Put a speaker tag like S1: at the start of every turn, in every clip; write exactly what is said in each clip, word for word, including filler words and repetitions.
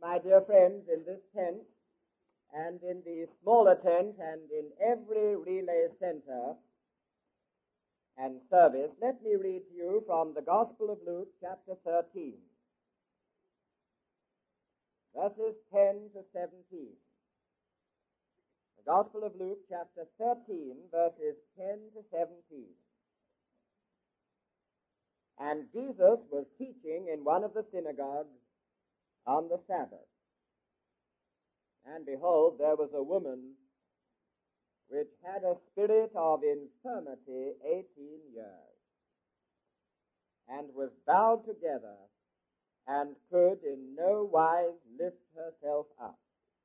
S1: My dear friends, in this tent and in the smaller tent and in every relay center and service, let me read to you from the Gospel of Luke, chapter thirteen, verses ten to seventeen. The Gospel of Luke, chapter thirteen, verses ten to seventeen. And Jesus was teaching in one of the synagogues on the Sabbath. And behold, there was a woman which had a spirit of infirmity eighteen years, and was bowed together, and could in no wise lift herself up.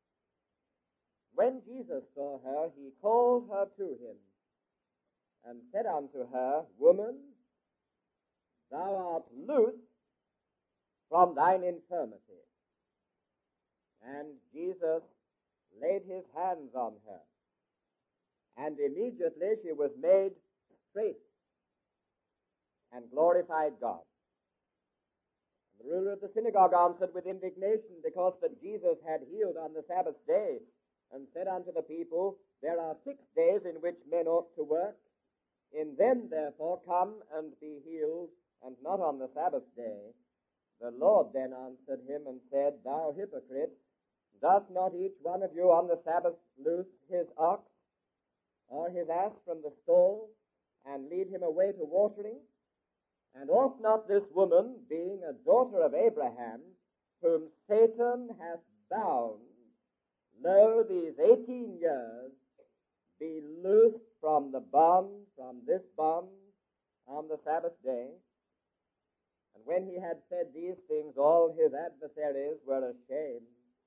S1: When Jesus saw her, he called her to him, and said unto her, Woman, thou art loosed from thine infirmity. And Jesus laid his hands on her, and immediately she was made straight, and glorified God. And the ruler of the synagogue answered with indignation, because that Jesus had healed on the Sabbath day, and said unto the people, There are six days in which men ought to work. In them, therefore, come and be healed, and not on the Sabbath day. The Lord then answered him and said, Thou hypocrite, doth not each one of you on the Sabbath loose his ox or his ass from the stall, and lead him away to watering? And ought not this woman, being a daughter of Abraham, whom Satan hath bound, lo, these eighteen years, be loosed from the bond, from this bond, on the Sabbath day? And when he had said these things, all his adversaries were ashamed,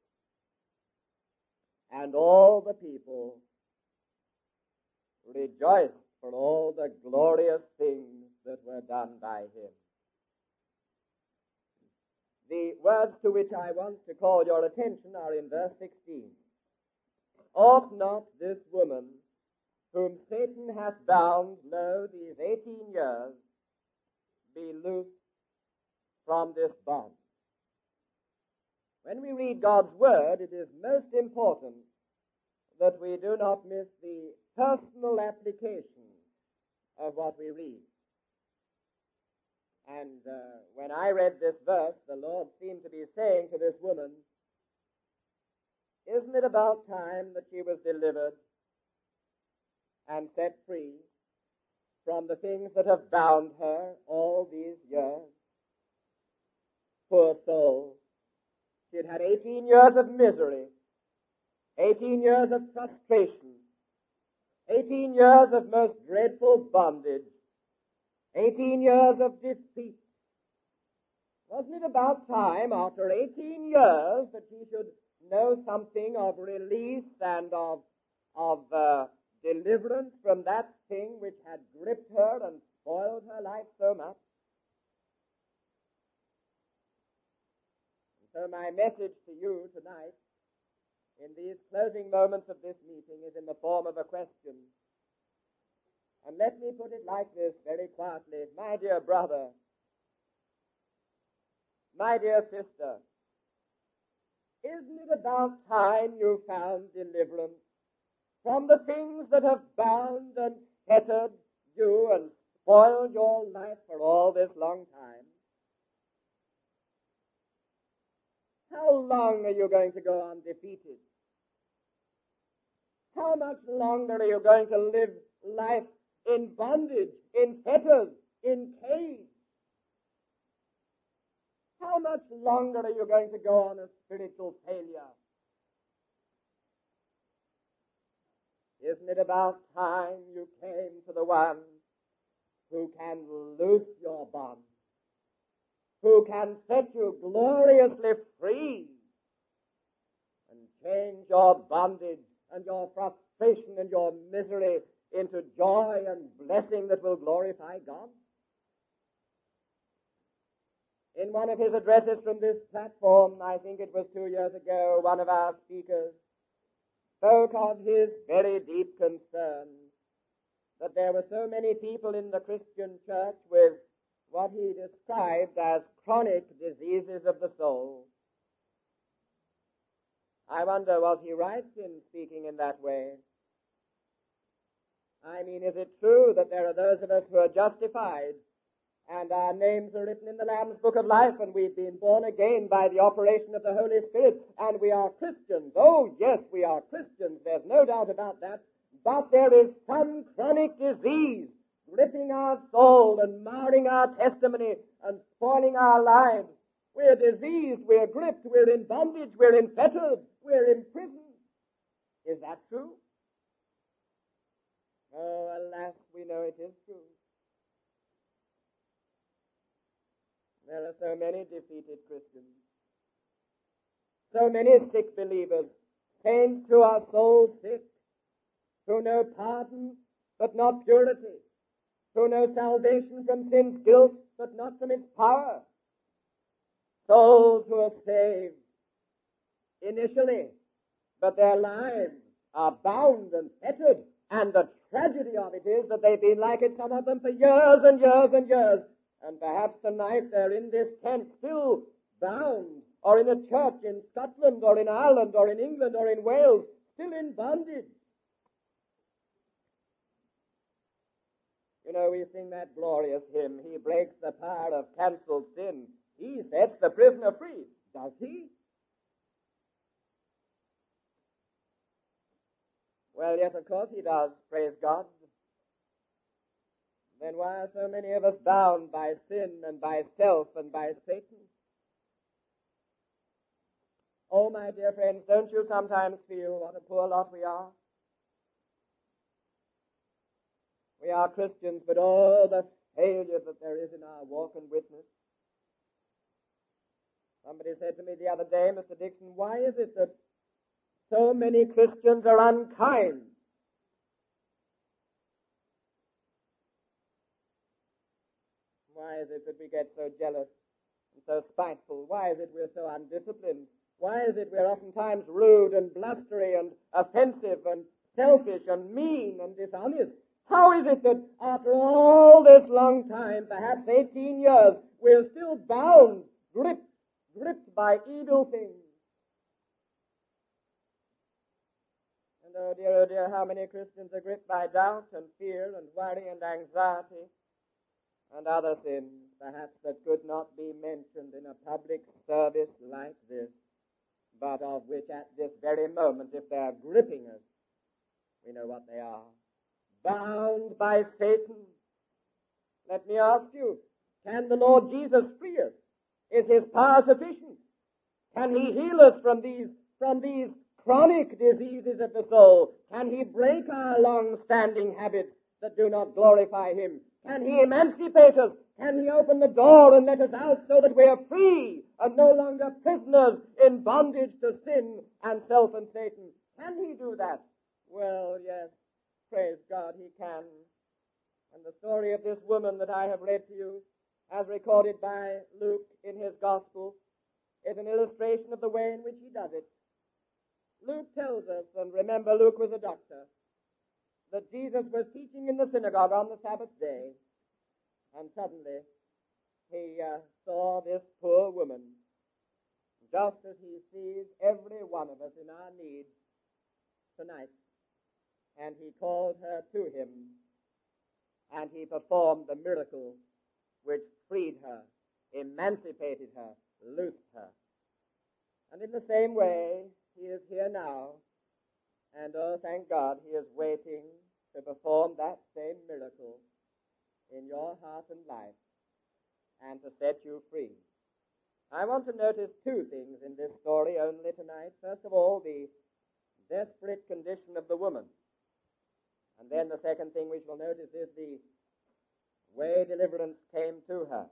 S1: and all the people rejoiced for all the glorious things that were done by him. The words to which I want to call your attention are in verse sixteen. Ought not this woman, whom Satan hath bound, lo, these eighteen years, be loosed from this bond? When we read God's word, it is most important that we do not miss the personal application of what we read. And uh, when I read this verse, the Lord seemed to be saying to this woman, isn't it about time that she was delivered and set free from the things that have bound her all these years? Poor soul. She had had eighteen years of misery, eighteen years of frustration, eighteen years of most dreadful bondage, eighteen years of defeat. Wasn't it about time, after eighteen years, that she should know something of release and of, of uh, deliverance from that thing which had gripped her and spoiled her life so much? So my message to you tonight, in these closing moments of this meeting, is in the form of a question. And let me put it like this very quietly. My dear brother, my dear sister, isn't it about time you found deliverance from the things that have bound and fettered you and spoiled your life for all this long time? How long are you going to go on defeated? How much longer are you going to live life in bondage, in fetters, in cage? How much longer are you going to go on a spiritual failure? Isn't it about time you came to the one who can loose your bond, who can set you gloriously free and change your bondage and your frustration and your misery into joy and blessing that will glorify God? In one of his addresses from this platform, I think it was two years ago, one of our speakers spoke of his very deep concern that there were so many people in the Christian church with what he described as chronic diseases of the soul. I wonder, was he right in speaking in that way? I mean, is it true that there are those of us who are justified and our names are written in the Lamb's Book of Life, and we've been born again by the operation of the Holy Spirit, and we are Christians? Oh, yes, we are Christians. There's no doubt about that. But there is some chronic disease gripping our soul and marring our testimony and spoiling our lives. We're diseased, we're gripped, we're in bondage, we're in fetters, we're in prison. Is that true? Oh, alas, we know it is true. There are so many defeated Christians, so many sick believers, saints who are soul sick, who know pardon but not purity, who know salvation from sin's guilt but not from its power. Souls who are saved initially, but their lives are bound and fettered, and the tragedy of it is that they've been like it, some of them, for years and years and years. And perhaps tonight they're in this tent still bound, or in a church in Scotland, or in Ireland, or in England, or in Wales, still in bondage. You know, we sing that glorious hymn, He breaks the power of cancelled sin. He sets the prisoner free. Does he? Well, yes, of course he does, praise God. Then why are so many of us bound by sin and by self and by Satan? Oh, my dear friends, don't you sometimes feel what a poor lot we are? We are Christians, but oh, the failure that there is in our walk and witness. Somebody said to me the other day, Mister Dixon, why is it that so many Christians are unkind? Why is it that we get so jealous and so spiteful? Why is it we're so undisciplined? Why is it we're oftentimes rude and blustery and offensive and selfish and mean and dishonest? How is it that after all this long time, perhaps eighteen years, we're still bound, gripped, gripped by evil things? And oh dear, oh dear, how many Christians are gripped by doubt and fear and worry and anxiety and other sins, perhaps that could not be mentioned in a public service like this, but of which at this very moment, if they are gripping us, we know what they are. Bound by Satan. Let me ask you, can the Lord Jesus free us? Is his power sufficient? Can he heal us from these, from these chronic diseases of the soul? Can he break our long-standing habits that do not glorify him? Can he emancipate us? Can he open the door and let us out so that we are free and no longer prisoners in bondage to sin and self and Satan? Can he do that? Well, yes, praise God, he can. And the story of this woman that I have read to you, as recorded by Luke in his gospel, is an illustration of the way in which he does it. Luke tells us, and remember Luke was a doctor, that Jesus was teaching in the synagogue on the Sabbath day, and suddenly he uh, saw this poor woman, just as he sees every one of us in our need tonight. And he called her to him, and he performed the miracle which freed her, emancipated her, loosed her. And in the same way, he is here now, and oh, thank God, he is waiting to perform that same miracle in your heart and life and to set you free. I want to notice two things in this story only tonight. First of all, the desperate condition of the woman. And then the second thing we shall notice is the way deliverance came to her.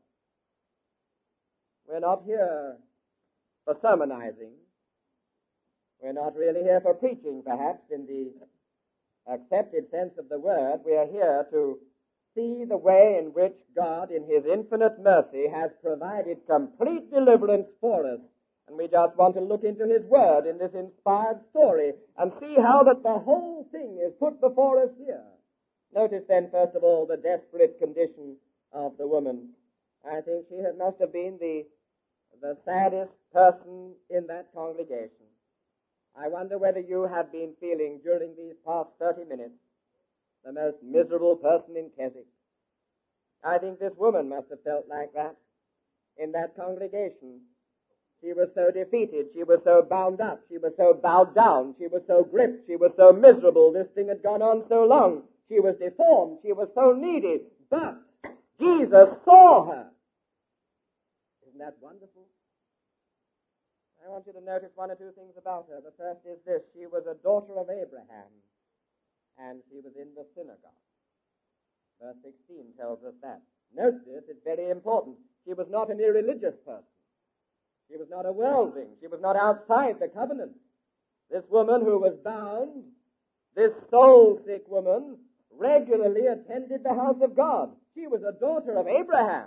S1: We're not here for sermonizing. We're not really here for preaching, perhaps, in the accepted sense of the word. We are here to see the way in which God, in his infinite mercy, has provided complete deliverance for us. And we just want to look into his word in this inspired story and see how that the whole thing is put before us here. Notice then, first of all, the desperate condition of the woman. I think she had, must have been the, the saddest person in that congregation. I wonder whether you have been feeling during these past thirty minutes the most miserable person in Keswick. I think this woman must have felt like that in that congregation. She was so defeated, she was so bound up, she was so bowed down, she was so gripped, she was so miserable. This thing had gone on so long. She was deformed, she was so needy, but Jesus saw her. Isn't that wonderful? I want you to notice one or two things about her. The first is this: she was a daughter of Abraham, and she was in the synagogue. Verse sixteen tells us that. Note this, it's very important. She was not an irreligious person. She was not a worldling. She was not outside the covenant. This woman who was bound, this soul-sick woman, regularly attended the house of God. She was a daughter of Abraham.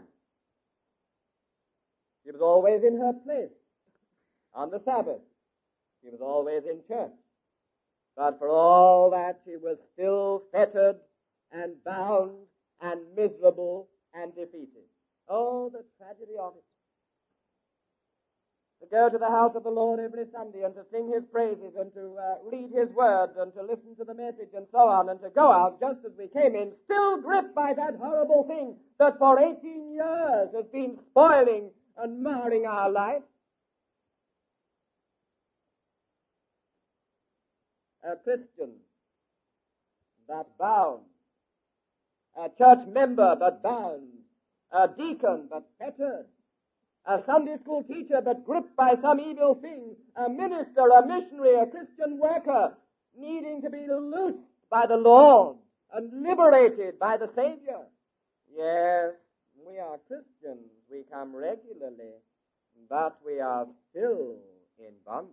S1: She was always in her place on the Sabbath. She was always in church. But for all that, she was still fettered and bound and miserable and defeated. Oh, the tragedy of it. To go to the house of the Lord every Sunday and to sing His praises and to uh, read His word and to listen to the message and so on, and to go out just as we came in, still gripped by that horrible thing that for eighteen years has been spoiling and marring our life. A Christian but bound, a church member but bound, a deacon but fettered, a Sunday school teacher but gripped by some evil thing, a minister, a missionary, a Christian worker needing to be loosed by the Lord and liberated by the Savior. Yes, we are Christians. We come regularly, but we are still in bondage.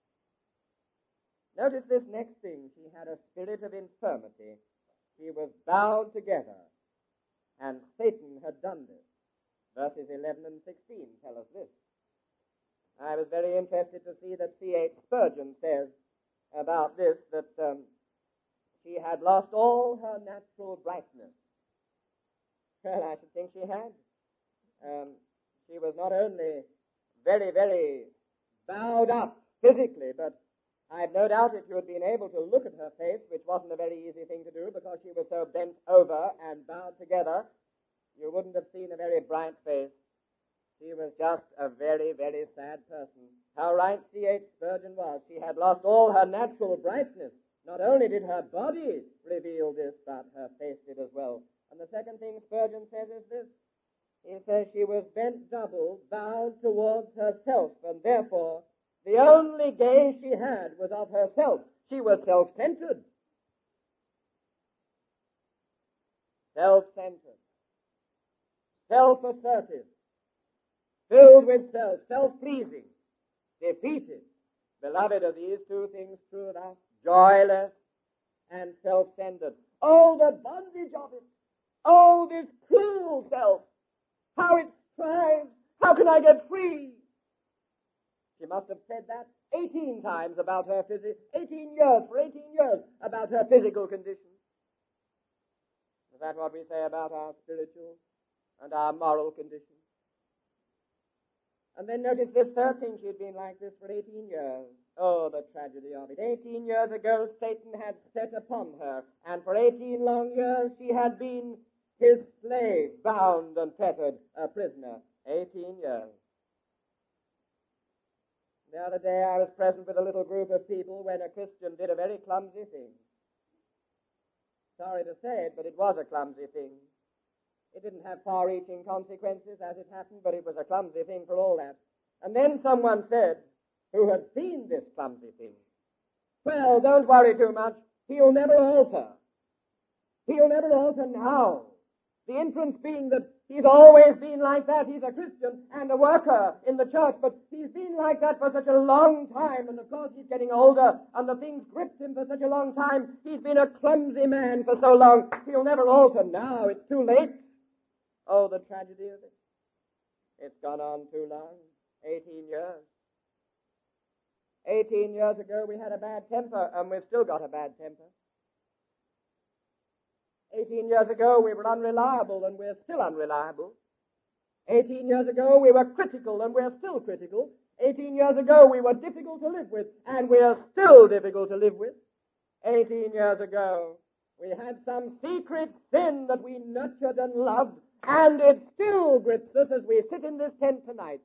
S1: Notice this next thing. She had a spirit of infirmity. She was bound together, and Satan had done this. Verses eleven and sixteen tell us this. I was very interested to see that C H Spurgeon says about this that um, she had lost all her natural brightness. Well, I should think she had. Um, she was not only very, very bowed up physically, but I've no doubt if you had been able to look at her face, which wasn't a very easy thing to do because she was so bent over and bowed together, you wouldn't have seen a very bright face. She was just a very, very sad person. How right C H Spurgeon was. She had lost all her natural brightness. Not only did her body reveal this, but her face did as well. And the second thing Spurgeon says is this. He says she was bent double, bowed towards herself, and therefore the only gaze she had was of herself. She was self-centered. Self-centered. Self-assertive. Filled with self. Self-pleasing. Defeated. Beloved, are these two things true of us? Joyless and self-centered. Oh, the bondage of it. Oh, this cruel self. How it strives. How can I get free? She must have said that eighteen times about her physical, eighteen years, for eighteen years, about her physical condition. Is that what we say about our spiritual and our moral condition? And then notice this third thing. She had been like this for eighteen years. Oh, the tragedy of it. eighteen years ago, Satan had set upon her, and for eighteen long years she had been his slave, bound and fettered, a prisoner. eighteen years. The other day I was present with a little group of people when a Christian did a very clumsy thing. Sorry to say it, but it was a clumsy thing. It didn't have far-reaching consequences as it happened, but it was a clumsy thing for all that. And then someone said, who had seen this clumsy thing, well, don't worry too much. He'll never alter. He'll never alter now. The inference being that he's always been like that. He's a Christian and a worker in the church, but he's been like that for such a long time, and of course he's getting older, and the thing's gripped him for such a long time. He's been a clumsy man for so long. He'll never alter now. It's too late. Oh, the tragedy of it. It's gone on too long. Eighteen years. Eighteen years ago we had a bad temper, and we've still got a bad temper. Eighteen years ago we were unreliable, and we're still unreliable. Eighteen years ago we were critical, and we're still critical. Eighteen years ago we were difficult to live with, and we are still difficult to live with. Eighteen years ago we had some secret sin that we nurtured and loved, and it still grips us as we sit in this tent tonight.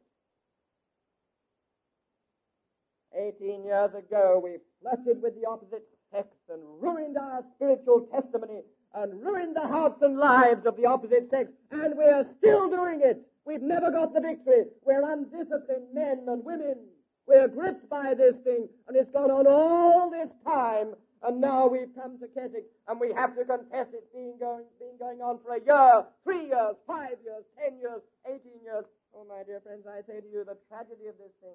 S1: Eighteen years ago we flirted with the opposite sex and ruined our spiritual testimony and ruined the hearts and lives of the opposite sex, and we are still doing it. We've never got the victory. We're undisciplined men and women. We're gripped by this thing, and it's gone on all this time, and now we've come to Keswick, and we have to confess it's been going, been going on for a year, three years, five years, ten years, eighteen years. Oh, my dear friends, I say to you the tragedy of this thing.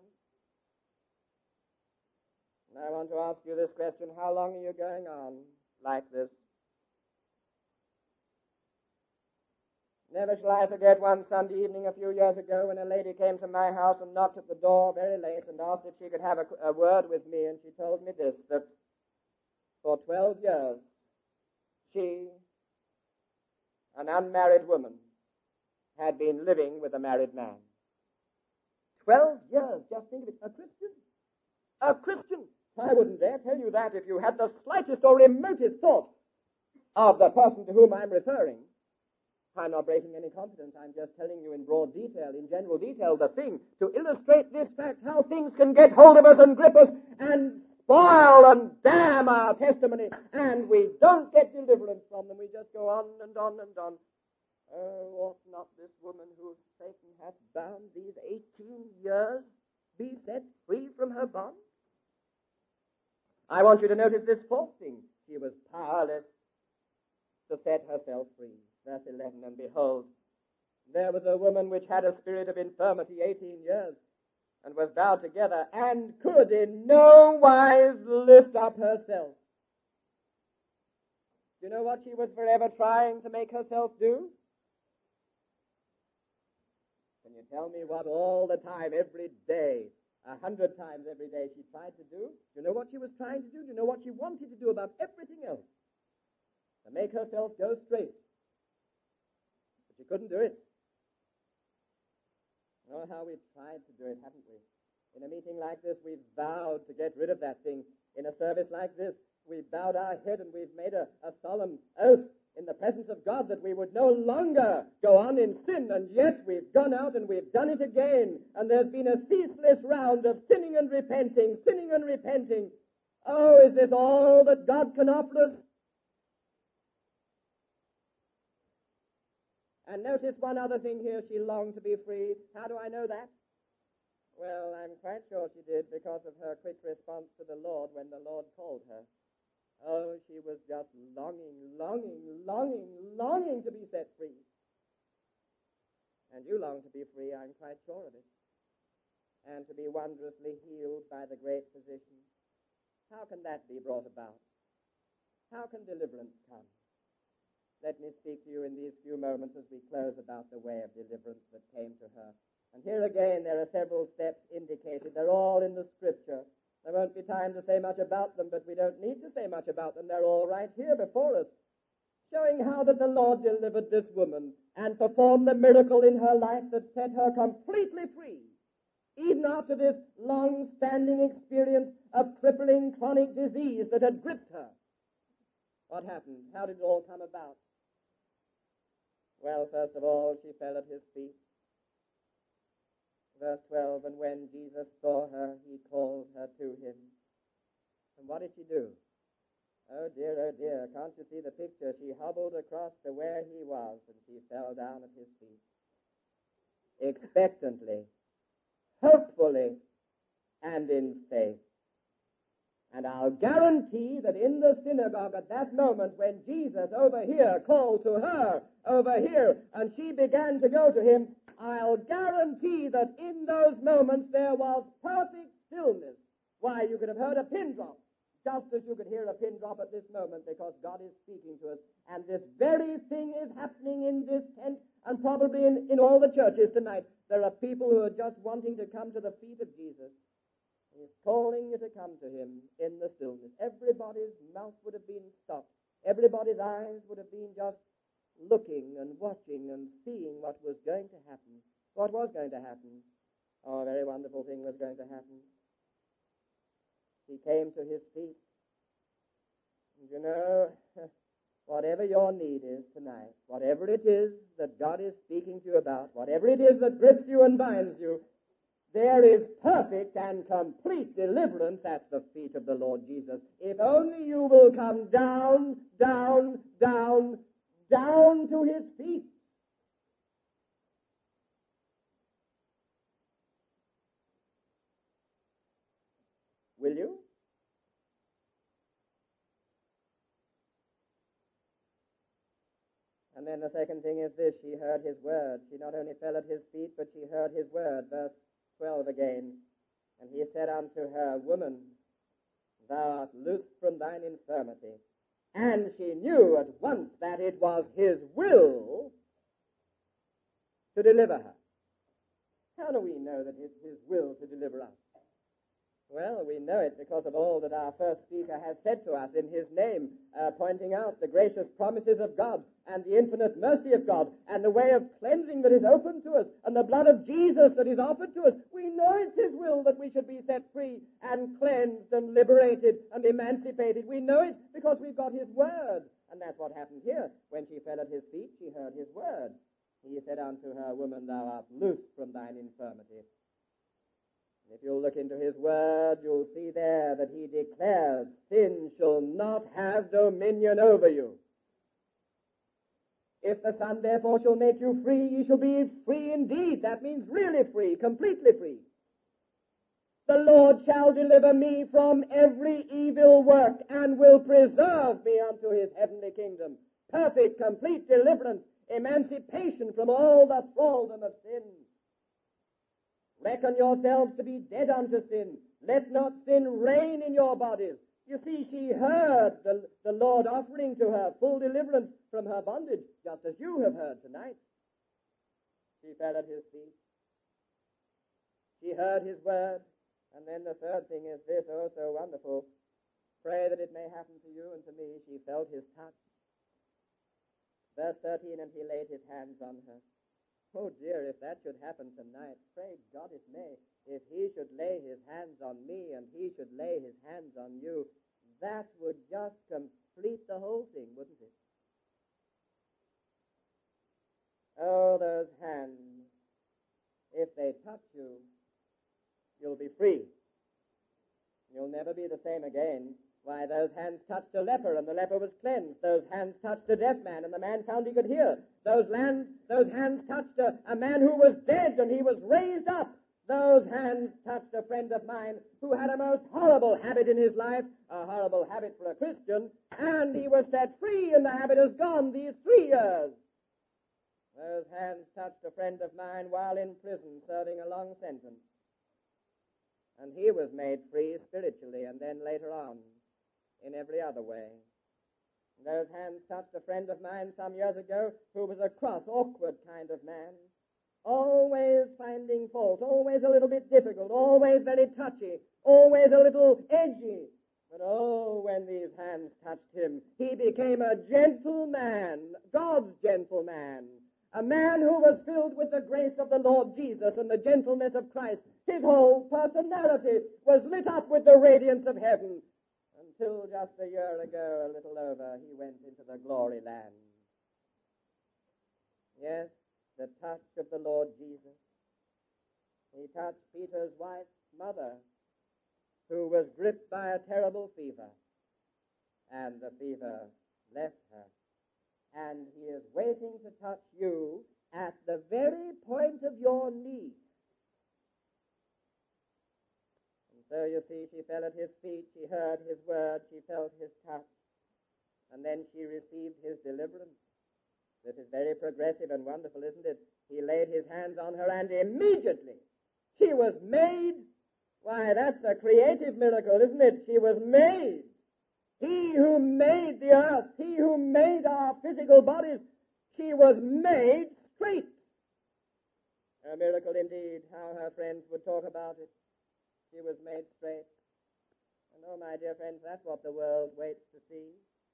S1: And I want to ask you this question: how long are you going on like this? Never shall I forget one Sunday evening a few years ago when a lady came to my house and knocked at the door very late and asked if she could have a, a word with me, and she told me this, that for twelve years she, an unmarried woman, had been living with a married man. Twelve years, just think of it. A Christian. A Christian. I wouldn't dare tell you that if you had the slightest or remotest thought of the person to whom I'm referring. I'm not breaking any confidence. I'm just telling you in broad detail, in general detail, the thing to illustrate this fact, how things can get hold of us and grip us and spoil and damn our testimony, and we don't get deliverance from them. We just go on and on and on. Oh, ought not this woman whom Satan hath bound these eighteen years be set free from her bond? I want you to notice this fourth thing. She was powerless to set herself free. Verse eleven, and behold, there was a woman which had a spirit of infirmity eighteen years, and was bowed together, and could in no wise lift up herself. Do you know what she was forever trying to make herself do? Can you tell me what all the time, every day, a hundred times every day she tried to do? Do you know what she was trying to do? Do you know what she wanted to do about everything else? To make herself go straight. But she couldn't do it. You know how we've tried to do it, haven't we? In a meeting like this, we've vowed to get rid of that thing. In a service like this, we've bowed our head and we've made a, a solemn oath in the presence of God that we would no longer go on in sin, and yet we've gone out and we've done it again, and there's been a ceaseless round of sinning and repenting, sinning and repenting. Oh, is this all that God can offer us? And notice one other thing here. She longed to be free. How do I know that? Well, I'm quite sure she did because of her quick response to the Lord when the Lord called her. Oh, she was just longing, longing, longing, longing to be set free. And you long to be free, I'm quite sure of it. And to be wondrously healed by the great physician. How can that be brought about? How can deliverance come? Let me speak to you in these few moments as we close about the way of deliverance that came to her. And here again, there are several steps indicated. They're all in the Scripture. There won't be time to say much about them, but we don't need to say much about them. They're all right here before us, showing how that the Lord delivered this woman and performed the miracle in her life that set her completely free, even after this long-standing experience of crippling chronic disease that had gripped her. What happened? How did it all come about? Well, first of all, she fell at his feet. Verse twelve, and when Jesus saw her, he called her to him. And what did she do? Oh dear, oh dear, can't you see the picture? She hobbled across to where he was, and she fell down at his feet. Expectantly, hopefully, and in faith. And I'll guarantee that in the synagogue at that moment when Jesus over here called to her over here and she began to go to him, I'll guarantee that in those moments there was perfect stillness. Why, you could have heard a pin drop, just as you could hear a pin drop at this moment, because God is speaking to us. And this very thing is happening in this tent and probably in, in all the churches tonight. There are people who are just wanting to come to the feet of Jesus. He's calling you to come to him in the stillness. Everybody's mouth would have been stopped. Everybody's eyes would have been just looking and watching and seeing what was going to happen. What was going to happen? Oh, a very wonderful thing was going to happen. He came to his feet. And you know, whatever your need is tonight, whatever it is that God is speaking to you about, whatever it is that grips you and binds you, there is perfect and complete deliverance at the feet of the Lord Jesus. If only you will come down, down, down, down to his feet. Will you? And then the second thing is this: she heard his word. She not only fell at his feet, but she heard his word. Verse twelve again. And he said unto her, Woman, thou art loosed from thine infirmity. And she knew at once that it was his will to deliver her. How do we know that it's his will to deliver us? Well, we know it because of all that our first speaker has said to us in his name, uh, pointing out the gracious promises of God and the infinite mercy of God and the way of cleansing that is open to us and the blood of Jesus that is offered to us. We know it's his will that we should be set free and cleansed and liberated and emancipated. We know it because we've got his word. And that's what happened here. When she fell at his feet, she heard his word. He said unto her, Woman, thou art loosed from thine infirmity. If you'll look into his word, you'll see there that he declares, sin shall not have dominion over you. If the Son therefore shall make you free, ye shall be free indeed. That means really free, completely free. The Lord shall deliver me from every evil work, and will preserve me unto his heavenly kingdom. Perfect, complete deliverance, emancipation from all the thraldom of sin. Reckon yourselves to be dead unto sin. Let not sin reign in your bodies. You see, she heard the, the Lord offering to her full deliverance from her bondage, just as you have heard tonight. She fell at his feet. She heard his word. And then the third thing is this, oh, so wonderful. Pray that it may happen to you and to me. She felt his touch. Verse thirteen, and he laid his hands on her. Oh dear, if that should happen tonight, pray God it may. If he should lay his hands on me and he should lay his hands on you, that would just complete the whole thing, wouldn't it? Oh, those hands, if they touch you, you'll be free. You'll never be the same again. Why, those hands touched a leper, and the leper was cleansed. Those hands touched a deaf man, and the man found he could hear. Those, land, those hands touched a, a man who was dead, and he was raised up. Those hands touched a friend of mine who had a most horrible habit in his life, a horrible habit for a Christian, and he was set free, and the habit is gone these three years. Those hands touched a friend of mine while in prison, serving a long sentence. And he was made free spiritually, and then later on, in every other way. Those hands touched a friend of mine some years ago who was a cross, awkward kind of man, always finding fault, always a little bit difficult, always very touchy, always a little edgy. But oh, when these hands touched him, he became a gentle man, God's gentle man, a man who was filled with the grace of the Lord Jesus and the gentleness of Christ. His whole personality was lit up with the radiance of heaven. Until just a year ago, a little over, he went into the glory land. Yes, the touch of the Lord Jesus. He touched Peter's wife's mother, who was gripped by a terrible fever, and the fever left her. And he is waiting to touch you at the very point of your need. So you see, she fell at his feet, she heard his word, she felt his touch, and then she received his deliverance. This is very progressive and wonderful, isn't it? He laid his hands on her, and immediately she was made. Why, that's a creative miracle, isn't it? She was made. He who made the earth, he who made our physical bodies, she was made straight. A miracle indeed, how her friends would talk about it. She was made straight. And oh, my dear friends, that's what the world waits to see.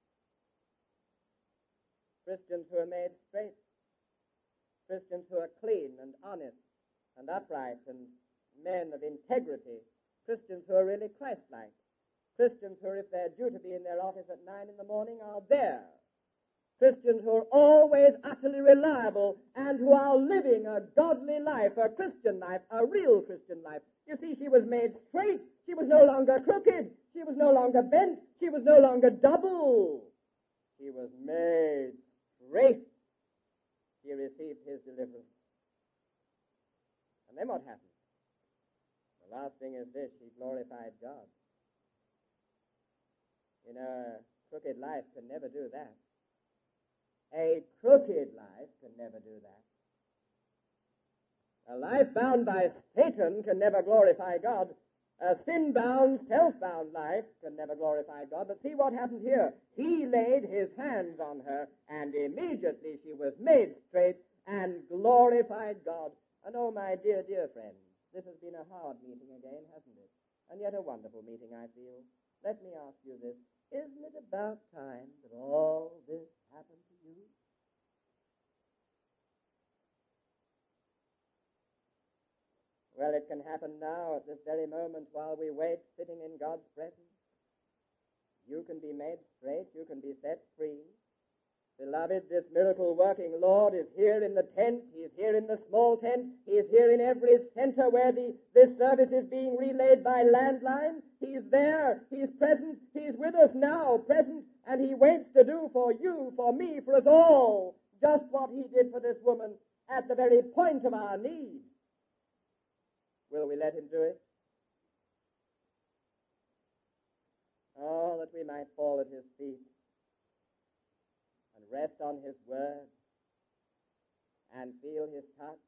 S1: Christians who are made straight. Christians who are clean and honest and upright and men of integrity, Christians who are really Christ-like, Christians who, if they're due to be in their office at nine in the morning, are there, Christians who are always utterly reliable and who are living a godly life, a Christian life, a real Christian life. You see, she was made straight. She was no longer crooked. She was no longer bent. She was no longer double. She was made straight. She received his deliverance. And then what happened? The last thing is this: she glorified God. You know, a crooked life can never do that. A crooked life can never do that. A life bound by Satan can never glorify God. A sin-bound, self-bound life can never glorify God. But see what happened here. He laid his hands on her, and immediately she was made straight and glorified God. And oh, my dear, dear friends, this has been a hard meeting again, hasn't it? And yet a wonderful meeting, I feel. Let me ask you this. Isn't it about time that all this happened to you? Well, it can happen now at this very moment while we wait, sitting in God's presence. You can be made straight. You can be set free. Beloved, this miracle-working Lord is here in the tent. He is here in the small tent. He is here in every center where the, this service is being relayed by landline. He is there. He is present. He is with us now, present, and he waits to do for you, for me, for us all, just what he did for this woman at the very point of our need. Will we let him do it? Oh, that we might fall at his feet and rest on his word and feel his touch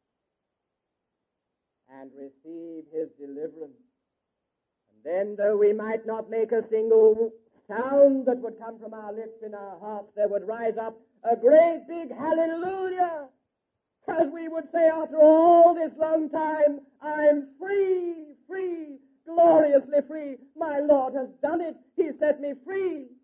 S1: and receive his deliverance. And then, though we might not make a single sound that would come from our lips in our hearts, there would rise up a great big hallelujah, as we would say, after all this long time, I'm free, free, gloriously free. My Lord has done it. He set me free.